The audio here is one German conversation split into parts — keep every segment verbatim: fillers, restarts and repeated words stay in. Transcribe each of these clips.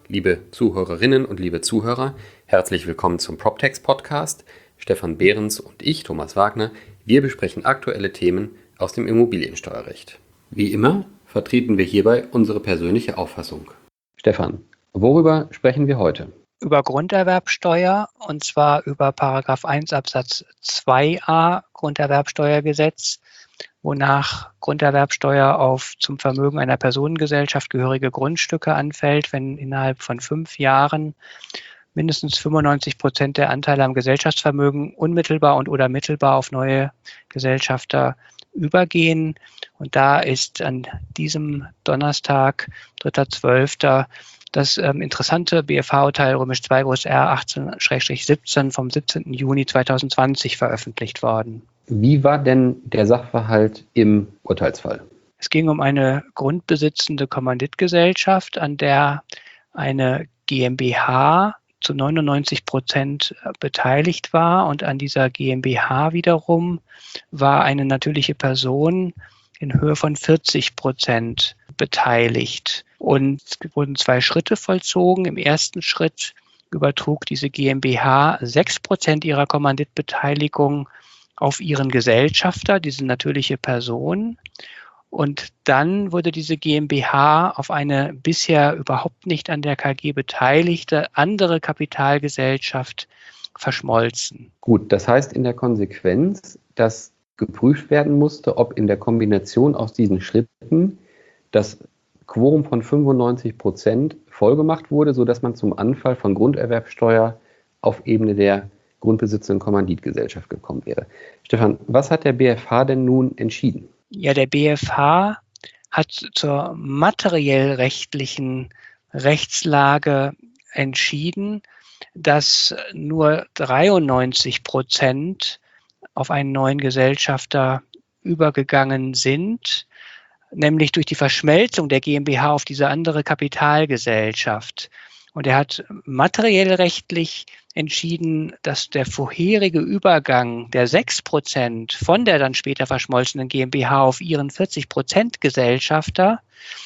Liebe Zuhörerinnen und liebe Zuhörer, herzlich willkommen zum PropTex Podcast. Stefan Behrens und ich, Thomas Wagner, wir besprechen aktuelle Themen aus dem Immobiliensteuerrecht. Wie immer vertreten wir hierbei unsere persönliche Auffassung. Stefan, worüber sprechen wir heute? Über Grunderwerbsteuer, und zwar über Paragraph eins Absatz zwei a Grunderwerbsteuergesetz, wonach Grunderwerbsteuer auf zum Vermögen einer Personengesellschaft gehörige Grundstücke anfällt, wenn innerhalb von fünf Jahren mindestens fünfundneunzig Prozent der Anteile am Gesellschaftsvermögen unmittelbar und oder mittelbar auf neue Gesellschafter übergehen. Und da ist an diesem Donnerstag, dritter zwölfter das ähm, interessante B F H-Urteil Römisch zwei Groß R achtzehn siebzehn vom siebzehnten Juni zweitausendzwanzig veröffentlicht worden. Wie war denn der Sachverhalt im Urteilsfall? Es ging um eine grundbesitzende Kommanditgesellschaft, an der eine GmbH zu neunundneunzig Prozent beteiligt war, und an dieser GmbH wiederum war eine natürliche Person in Höhe von vierzig Prozent beteiligt. Und es wurden zwei Schritte vollzogen. Im ersten Schritt übertrug diese GmbH sechs Prozent ihrer Kommanditbeteiligung auf ihren Gesellschafter, diese natürliche Person. Und dann wurde diese GmbH auf eine bisher überhaupt nicht an der K G beteiligte andere Kapitalgesellschaft verschmolzen. Gut, das heißt in der Konsequenz, dass geprüft werden musste, ob in der Kombination aus diesen Schritten das Quorum von fünfundneunzig Prozent vollgemacht wurde, sodass man zum Anfall von Grunderwerbsteuer auf Ebene der grundbesitzenden Kommanditgesellschaft gekommen wäre. Stefan, was hat der B F H denn nun entschieden? Ja, der B F H hat zur materiell-rechtlichen Rechtslage entschieden, dass nur dreiundneunzig Prozent auf einen neuen Gesellschafter übergegangen sind, nämlich durch die Verschmelzung der GmbH auf diese andere Kapitalgesellschaft. Und er hat materiell rechtlich entschieden, dass der vorherige Übergang der sechs Prozent von der dann später verschmolzenen GmbH auf ihren vierzig Prozent Gesellschafter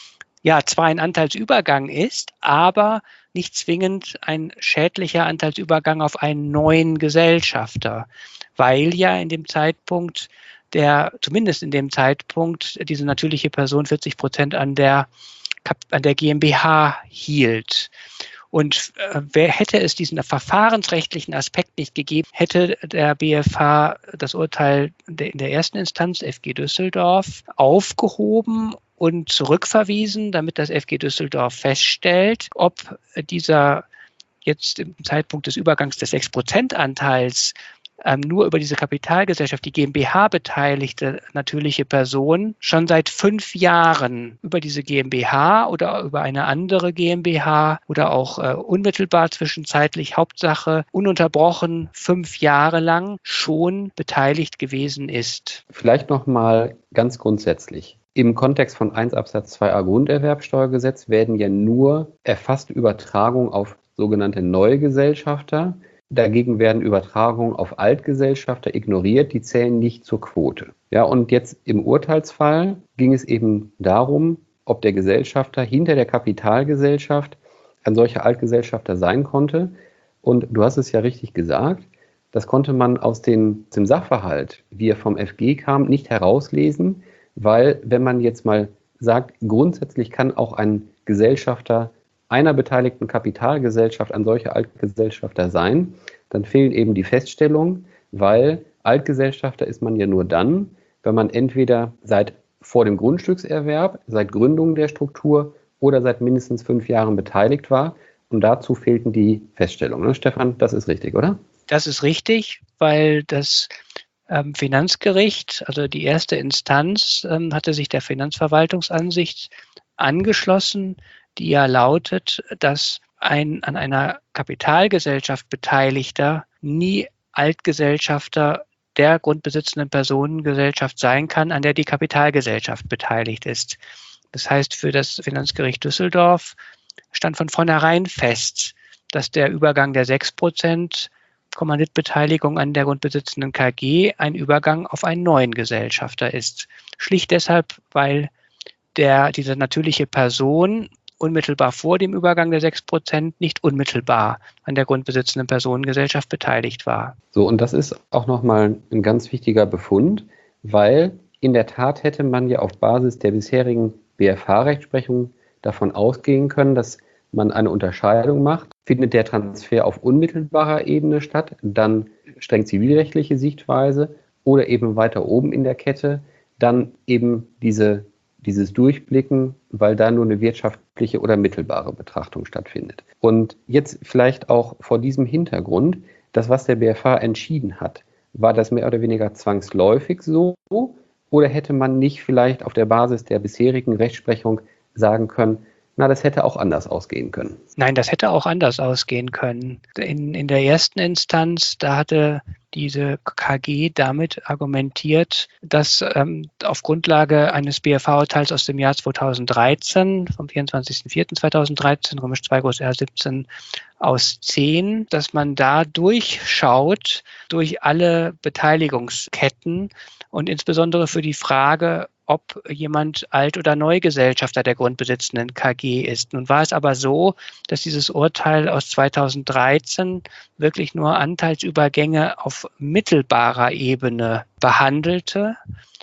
ja zwar ein Anteilsübergang ist, aber nicht zwingend ein schädlicher Anteilsübergang auf einen neuen Gesellschafter, weil ja in dem Zeitpunkt der, zumindest in dem Zeitpunkt, diese natürliche Person vierzig Prozent an der, an der GmbH hielt. Und äh, wer hätte es diesen verfahrensrechtlichen Aspekt nicht gegeben, hätte der B F H das Urteil de, in der ersten Instanz F G Düsseldorf aufgehoben und zurückverwiesen, damit das F G Düsseldorf feststellt, ob dieser jetzt im Zeitpunkt des Übergangs des sechs Prozent Anteils ähm, nur über diese Kapitalgesellschaft, die GmbH beteiligte natürliche Person, schon seit fünf Jahren über diese GmbH oder über eine andere GmbH oder auch äh, unmittelbar zwischenzeitlich, Hauptsache ununterbrochen fünf Jahre lang schon beteiligt gewesen ist. Vielleicht nochmal ganz grundsätzlich. Im Kontext von eins Absatz zwei a Grunderwerbsteuergesetz werden ja nur erfasste Übertragungen auf sogenannte neue Gesellschafter. Dagegen werden Übertragungen auf Altgesellschafter ignoriert, die zählen nicht zur Quote. Ja, und jetzt im Urteilsfall ging es eben darum, ob der Gesellschafter hinter der Kapitalgesellschaft ein solcher Altgesellschafter sein konnte. Und du hast es ja richtig gesagt, das konnte man aus den, dem Sachverhalt, wie er vom F G kam, nicht herauslesen, weil wenn man jetzt mal sagt, grundsätzlich kann auch ein Gesellschafter einer beteiligten Kapitalgesellschaft ein solcher Altgesellschafter sein, dann fehlen eben die Feststellungen, weil Altgesellschafter ist man ja nur dann, wenn man entweder seit vor dem Grundstückserwerb, seit Gründung der Struktur oder seit mindestens fünf Jahren beteiligt war. Und dazu fehlten die Feststellungen. Ne, Stefan, das ist richtig, oder? Das ist richtig, weil das ähm, Finanzgericht, also die erste Instanz, ähm, hatte sich der Finanzverwaltungsansicht angeschlossen, die ja lautet, dass ein an einer Kapitalgesellschaft Beteiligter nie Altgesellschafter der grundbesitzenden Personengesellschaft sein kann, an der die Kapitalgesellschaft beteiligt ist. Das heißt, für das Finanzgericht Düsseldorf stand von vornherein fest, dass der Übergang der sechs Prozent Kommanditbeteiligung an der grundbesitzenden K G ein Übergang auf einen neuen Gesellschafter ist. Schlicht deshalb, weil der, diese natürliche Person unmittelbar vor dem Übergang der sechs Prozent nicht unmittelbar an der grundbesitzenden Personengesellschaft beteiligt war. So, und das ist auch nochmal ein ganz wichtiger Befund, weil in der Tat hätte man ja auf Basis der bisherigen B F H-Rechtsprechung davon ausgehen können, dass man eine Unterscheidung macht. Findet der Transfer auf unmittelbarer Ebene statt, dann streng zivilrechtliche Sichtweise, oder eben weiter oben in der Kette, dann eben diese, dieses Durchblicken, weil da nur eine wirtschaftliche oder mittelbare Betrachtung stattfindet. Und jetzt vielleicht auch vor diesem Hintergrund, das, was der B F H entschieden hat, war das mehr oder weniger zwangsläufig so, oder hätte man nicht vielleicht auf der Basis der bisherigen Rechtsprechung sagen können, na, das hätte auch anders ausgehen können? Nein, das hätte auch anders ausgehen können. In, in der ersten Instanz, da hatte diese K G damit argumentiert, dass ähm, auf Grundlage eines B F H-Urteils aus dem Jahr zweitausenddreizehn, vom vierundzwanzigsten vierten zweitausenddreizehn, Römisch zwei Groß R siebzehn aus zehn, dass man da durchschaut durch alle Beteiligungsketten und insbesondere für die Frage, ob jemand Alt- oder Neugesellschafter der grundbesitzenden K G ist. Nun war es aber so, dass dieses Urteil aus zweitausenddreizehn wirklich nur Anteilsübergänge auf mittelbarer Ebene behandelte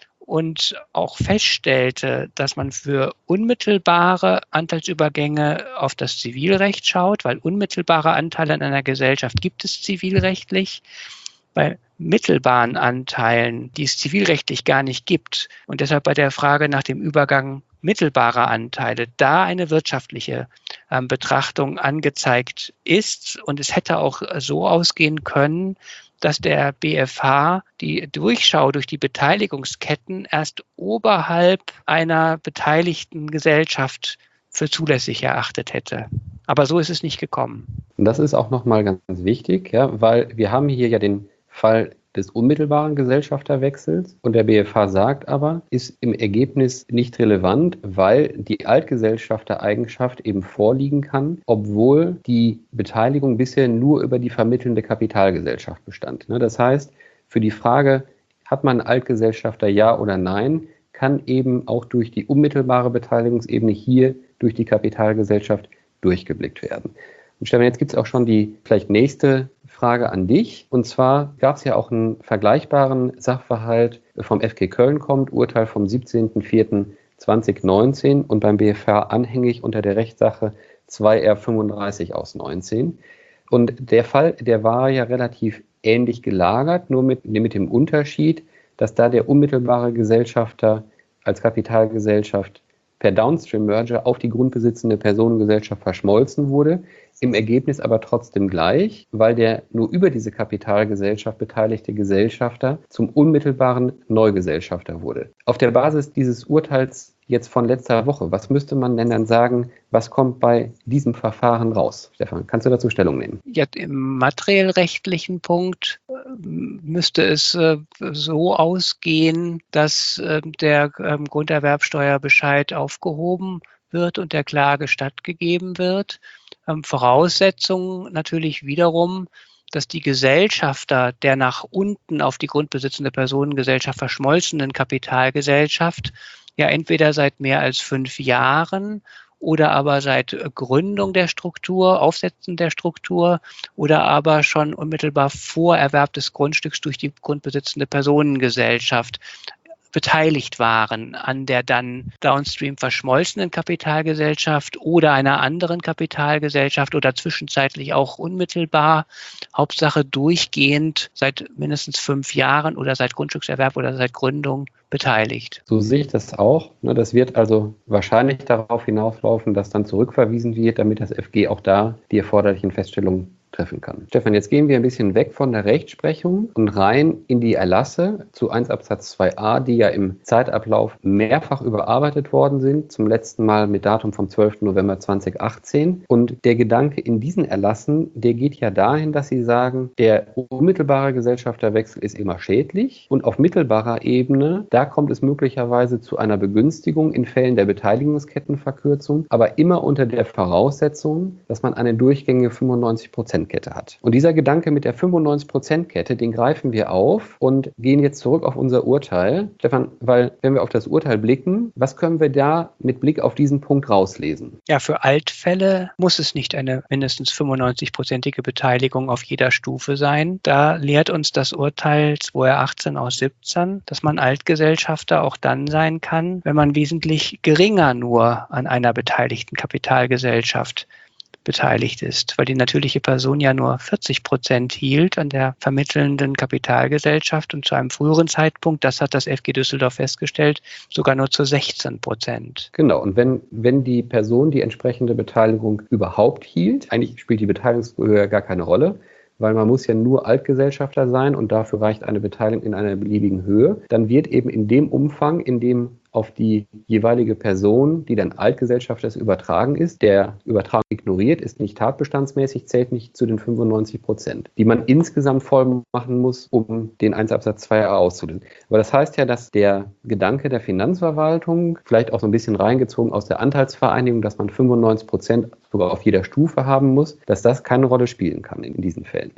und auch feststellte, dass man für unmittelbare Anteilsübergänge auf das Zivilrecht schaut, weil unmittelbare Anteile an einer Gesellschaft gibt es zivilrechtlich. Bei mittelbaren Anteilen, die es zivilrechtlich gar nicht gibt und deshalb bei der Frage nach dem Übergang mittelbarer Anteile, da eine wirtschaftliche ähm, Betrachtung angezeigt ist. Und es hätte auch so ausgehen können, dass der B F H die Durchschau durch die Beteiligungsketten erst oberhalb einer beteiligten Gesellschaft für zulässig erachtet hätte. Aber so ist es nicht gekommen. Und das ist auch nochmal ganz wichtig, ja, weil wir haben hier ja den Fall des unmittelbaren Gesellschafterwechsels und der B F H sagt aber, ist im Ergebnis nicht relevant, weil die Altgesellschaftereigenschaft eben vorliegen kann, obwohl die Beteiligung bisher nur über die vermittelnde Kapitalgesellschaft bestand. Das heißt, für die Frage, hat man einen Altgesellschafter, ja oder nein, kann eben auch durch die unmittelbare Beteiligungsebene hier durch die Kapitalgesellschaft durchgeblickt werden. Und Stefan, jetzt gibt es auch schon die vielleicht nächste Frage an dich. Und zwar gab es ja auch einen vergleichbaren Sachverhalt vom F G Köln kommt, Urteil vom siebzehnten vierten zweitausendneunzehn und beim B F H anhängig unter der Rechtssache zwei R fünfunddreißig aus neunzehn. Und der Fall, der war ja relativ ähnlich gelagert, nur mit, mit dem Unterschied, dass da der unmittelbare Gesellschafter als Kapitalgesellschaft per Downstream-Merger auf die grundbesitzende Personengesellschaft verschmolzen wurde, im Ergebnis aber trotzdem gleich, weil der nur über diese Kapitalgesellschaft beteiligte Gesellschafter zum unmittelbaren Neugesellschafter wurde. Auf der Basis dieses Urteils jetzt von letzter Woche, was müsste man denn dann sagen, was kommt bei diesem Verfahren raus? Stefan, kannst du dazu Stellung nehmen? Ja, im materiell-rechtlichen Punkt äh, müsste es äh, so ausgehen, dass äh, der äh, Grunderwerbsteuerbescheid aufgehoben wird und der Klage stattgegeben wird. Ähm, Voraussetzung natürlich wiederum, dass die Gesellschafter der nach unten auf die grundbesitzende Personengesellschaft verschmolzenen Kapitalgesellschaft ja entweder seit mehr als fünf Jahren oder aber seit Gründung der Struktur, Aufsetzen der Struktur oder aber schon unmittelbar vor Erwerb des Grundstücks durch die grundbesitzende Personengesellschaft beteiligt waren an der dann downstream verschmolzenen Kapitalgesellschaft oder einer anderen Kapitalgesellschaft oder zwischenzeitlich auch unmittelbar, Hauptsache durchgehend seit mindestens fünf Jahren oder seit Grundstückserwerb oder seit Gründung beteiligt. So sehe ich das auch. Das wird also wahrscheinlich darauf hinauslaufen, dass dann zurückverwiesen wird, damit das F G auch da die erforderlichen Feststellungen treffen kann. Stefan, jetzt gehen wir ein bisschen weg von der Rechtsprechung und rein in die Erlasse zu eins Absatz zwei a, die ja im Zeitablauf mehrfach überarbeitet worden sind, zum letzten Mal mit Datum vom zwölften November zweitausendachtzehn. Und der Gedanke in diesen Erlassen, der geht ja dahin, dass sie sagen, der unmittelbare Gesellschafterwechsel ist immer schädlich und auf mittelbarer Ebene, da kommt es möglicherweise zu einer Begünstigung in Fällen der Beteiligungskettenverkürzung, aber immer unter der Voraussetzung, dass man eine durchgängige fünfundneunzig Prozent Prozent Kette hat. Und dieser Gedanke mit der fünfundneunzig Prozent Kette, den greifen wir auf und gehen jetzt zurück auf unser Urteil. Stefan, weil wenn wir auf das Urteil blicken, was können wir da mit Blick auf diesen Punkt rauslesen? Ja, für Altfälle muss es nicht eine mindestens fünfundneunzig-prozentige Beteiligung auf jeder Stufe sein. Da lehrt uns das Urteil zwei R achtzehn aus siebzehn, dass man Altgesellschafter auch dann sein kann, wenn man wesentlich geringer nur an einer beteiligten Kapitalgesellschaft beteiligt ist, weil die natürliche Person ja nur vierzig Prozent hielt an der vermittelnden Kapitalgesellschaft und zu einem früheren Zeitpunkt, das hat das F G Düsseldorf festgestellt, sogar nur zu sechzehn Prozent. Genau, und wenn, wenn die Person die entsprechende Beteiligung überhaupt hielt, eigentlich spielt die Beteiligungshöhe ja gar keine Rolle, weil man muss ja nur Altgesellschafter sein und dafür reicht eine Beteiligung in einer beliebigen Höhe, dann wird eben in dem Umfang, in dem auf die jeweilige Person, die dann Altgesellschafter ist, übertragen ist. Der Übertragung ignoriert, ist nicht tatbestandsmäßig, zählt nicht zu den fünfundneunzig Prozent, die man insgesamt voll machen muss, um den eins Absatz zwei a auszulösen. Aber das heißt ja, dass der Gedanke der Finanzverwaltung, vielleicht auch so ein bisschen reingezogen aus der Anteilsvereinigung, dass man fünfundneunzig Prozent sogar auf jeder Stufe haben muss, dass das keine Rolle spielen kann in diesen Fällen.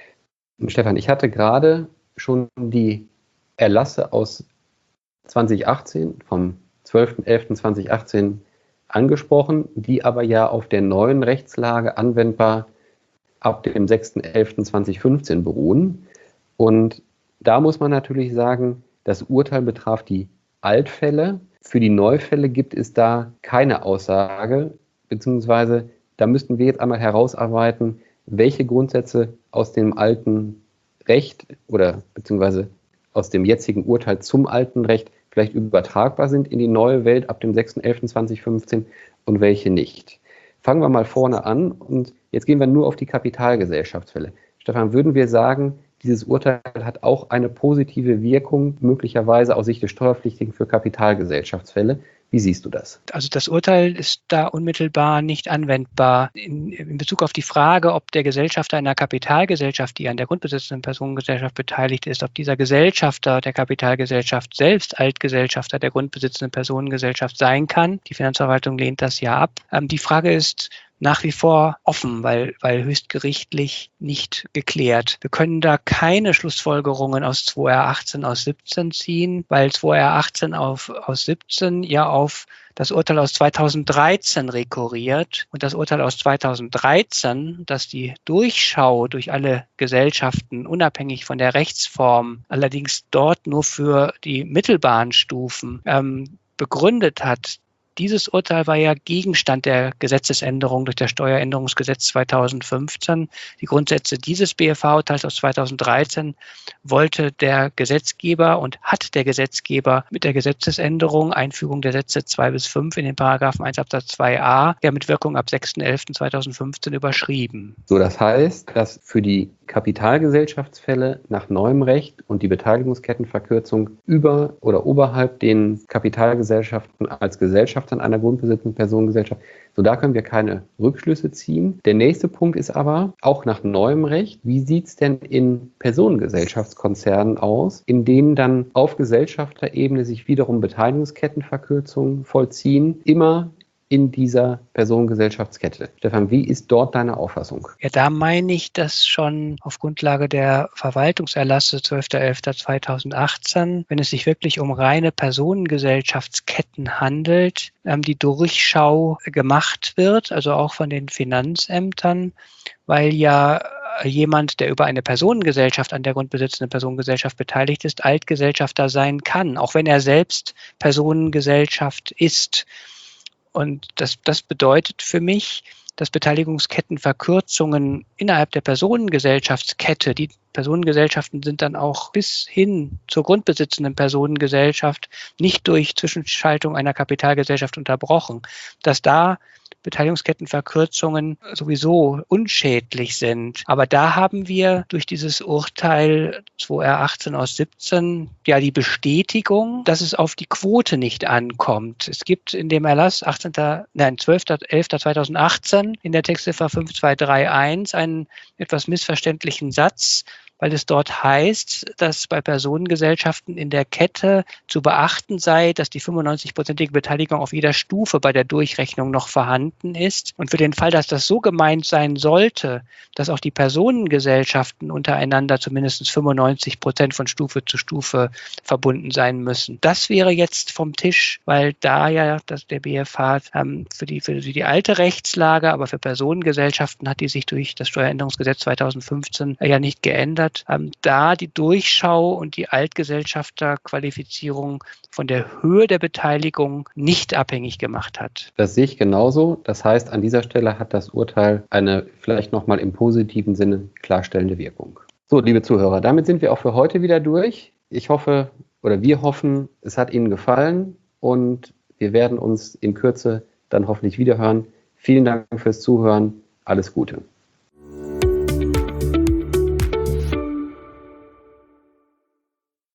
Und Stefan, ich hatte gerade schon die Erlasse aus zwanzig achtzehn, vom zwölfter elfter zweitausendachtzehn angesprochen, die aber ja auf der neuen Rechtslage anwendbar ab dem sechster elfter zweitausendfünfzehn beruhen. Und da muss man natürlich sagen, das Urteil betraf die Altfälle. Für die Neufälle gibt es da keine Aussage, beziehungsweise da müssten wir jetzt einmal herausarbeiten, welche Grundsätze aus dem alten Recht oder beziehungsweise aus dem jetzigen Urteil zum alten Recht vielleicht übertragbar sind in die neue Welt ab dem sechster elfter zweitausendfünfzehn und welche nicht. Fangen wir mal vorne an und jetzt gehen wir nur auf die Kapitalgesellschaftsfälle. Stefan, würden wir sagen, dieses Urteil hat auch eine positive Wirkung, möglicherweise aus Sicht des Steuerpflichtigen für Kapitalgesellschaftsfälle? Wie siehst du das? Also das Urteil ist da unmittelbar nicht anwendbar in, in Bezug auf die Frage, ob der Gesellschafter einer Kapitalgesellschaft, die an der grundbesitzenden Personengesellschaft beteiligt ist, ob dieser Gesellschafter der Kapitalgesellschaft selbst Altgesellschafter der grundbesitzenden Personengesellschaft sein kann. Die Finanzverwaltung lehnt das ja ab. Ähm, die Frage ist nach wie vor offen, weil, weil höchstgerichtlich nicht geklärt. Wir können da keine Schlussfolgerungen aus zwei R achtzehn aus siebzehn ziehen, weil zwei R achtzehn auf, aus siebzehn ja auf das Urteil aus zweitausenddreizehn rekurriert und das Urteil aus zweitausenddreizehn, das die Durchschau durch alle Gesellschaften unabhängig von der Rechtsform, allerdings dort nur für die mittelbaren Stufen ähm, begründet hat. Dieses Urteil war ja Gegenstand der Gesetzesänderung durch das Steueränderungsgesetz zweitausendfünfzehn. Die Grundsätze dieses B F H-Urteils aus zweitausenddreizehn wollte der Gesetzgeber und hat der Gesetzgeber mit der Gesetzesänderung Einfügung der Sätze zwei bis fünf in den Paragraphen eins Absatz zwei a, ja mit Wirkung ab sechster elfter zweitausendfünfzehn überschrieben. So, das heißt, dass für die Kapitalgesellschaftsfälle nach neuem Recht und die Beteiligungskettenverkürzung über oder oberhalb den Kapitalgesellschaften als Gesellschaftern einer grundbesitzenden Personengesellschaft, so da können wir keine Rückschlüsse ziehen. Der nächste Punkt ist aber, auch nach neuem Recht, wie sieht es denn in Personengesellschaftskonzernen aus, in denen dann auf Gesellschafterebene sich wiederum Beteiligungskettenverkürzungen vollziehen, immer in dieser Personengesellschaftskette. Stefan, wie ist dort deine Auffassung? Ja, da meine ich, dass schon auf Grundlage der Verwaltungserlasse zwölfter elfter zweitausendachtzehn, wenn es sich wirklich um reine Personengesellschaftsketten handelt, die Durchschau gemacht wird, also auch von den Finanzämtern, weil ja jemand, der über eine Personengesellschaft an der grundbesitzenden Personengesellschaft beteiligt ist, Altgesellschafter sein kann, auch wenn er selbst Personengesellschaft ist. Und das, das bedeutet für mich, dass Beteiligungskettenverkürzungen innerhalb der Personengesellschaftskette, die Personengesellschaften sind dann auch bis hin zur grundbesitzenden Personengesellschaft nicht durch Zwischenschaltung einer Kapitalgesellschaft unterbrochen, dass da Beteiligungskettenverkürzungen sowieso unschädlich sind. Aber da haben wir durch dieses Urteil zwei R achtzehn aus siebzehn ja die Bestätigung, dass es auf die Quote nicht ankommt. Es gibt in dem Erlass achtzehnter Nein, zwölfter elfter zweitausendachtzehn in der Textziffer fünf zwei drei eins einen etwas missverständlichen Satz, weil es dort heißt, dass bei Personengesellschaften in der Kette zu beachten sei, dass die fünfundneunzig-prozentige Beteiligung auf jeder Stufe bei der Durchrechnung noch vorhanden ist. Und für den Fall, dass das so gemeint sein sollte, dass auch die Personengesellschaften untereinander zumindest fünfundneunzig Prozent von Stufe zu Stufe verbunden sein müssen. Das wäre jetzt vom Tisch, weil da ja das, der B F H ähm, für, die, für die alte Rechtslage, aber für Personengesellschaften hat die sich durch das Steueränderungsgesetz zweitausendfünfzehn ja nicht geändert, ähm, da die Durchschau und die Altgesellschafterqualifizierung von der Höhe der Beteiligung nicht abhängig gemacht hat. Das sehe ich genauso. Das heißt, an dieser Stelle hat das Urteil eine vielleicht nochmal im positiven Sinne klarstellende Wirkung. So, liebe Zuhörer, damit sind wir auch für heute wieder durch. Ich hoffe, oder wir hoffen, es hat Ihnen gefallen und wir werden uns in Kürze dann hoffentlich wiederhören. Vielen Dank fürs Zuhören. Alles Gute.